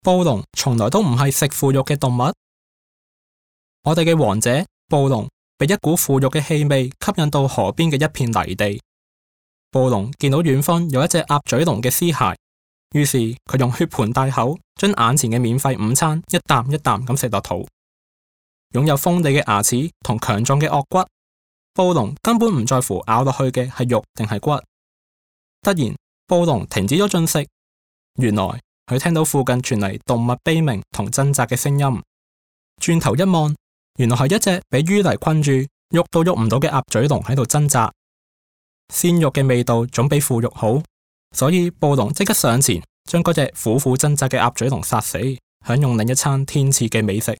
暴龍從來都唔係食腐肉嘅動物。我哋嘅王者暴龍被一股腐肉嘅氣味吸引到河邊嘅一片泥地。暴龍見到遠方有一隻鴨嘴龍嘅屍骸，於是佢用血盆大口將眼前嘅免費午餐一啖一啖咁食落肚。擁有鋒利嘅牙齒同強壯嘅顎骨，暴龍根本唔在乎咬落去嘅係肉定係骨。突然，暴龍停止咗進食。原來佢聽到附近傳嚟動物悲鳴同掙扎嘅聲音。轉頭一望，原來係一隻俾淤泥困住、喐都喐唔到嘅鴨嘴龍喺度掙扎。鮮肉嘅味道總比腐肉好，所以暴龍即刻上前將嗰隻苦苦掙扎嘅鴨嘴龍殺死，享用另一餐天賜嘅美食。